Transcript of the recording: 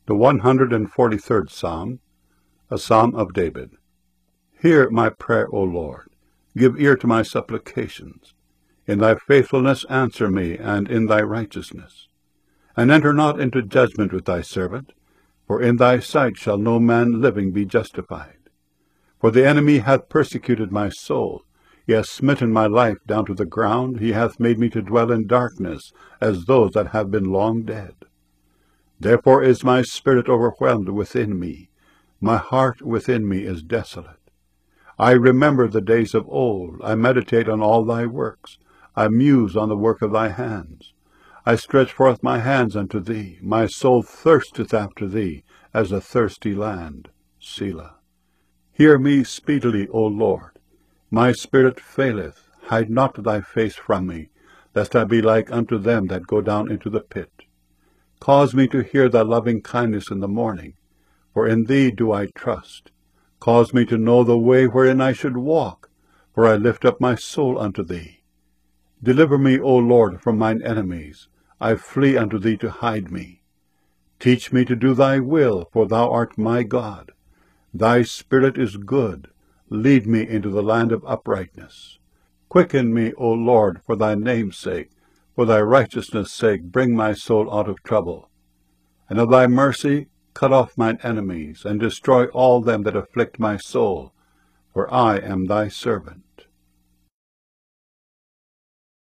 The 143rd Psalm, a Psalm of David. Hear my prayer, O Lord. Give ear to my supplications. In thy faithfulness answer me, and in thy righteousness. And enter not into judgment with thy servant, for in thy sight shall no man living be justified. For the enemy hath persecuted my soul. He hath smitten my life down to the ground. He hath made me to dwell in darkness, as those that have been long dead. Therefore is my spirit overwhelmed within me. My heart within me is desolate. I remember the days of old. I meditate on all thy works. I muse on the work of thy hands. I stretch forth my hands unto thee. My soul thirsteth after thee, as a thirsty land. Selah. Hear me speedily, O Lord. My spirit faileth. Hide not thy face from me, lest I be like unto them that go down into the pit. Cause me to hear thy loving kindness in the morning, for in thee do I trust. Cause me to know the way wherein I should walk, for I lift up my soul unto thee. Deliver me, O Lord, from mine enemies. I flee unto thee to hide me. Teach me to do thy will, for thou art my God. Thy spirit is good. Lead me into the land of uprightness. Quicken me, O Lord, for thy name's sake. For thy righteousness' sake bring my soul out of trouble. And of thy mercy cut off mine enemies, and destroy all them that afflict my soul. For I am thy servant.